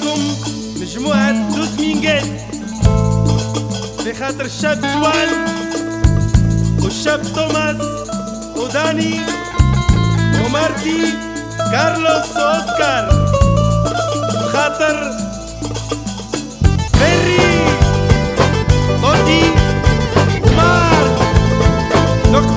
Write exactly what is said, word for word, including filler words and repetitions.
لكم مجموعة دوسمينغات بخاطر الشاب جوان والشاب توماس وداني ومارتي كارلوس اوسكار بخاطر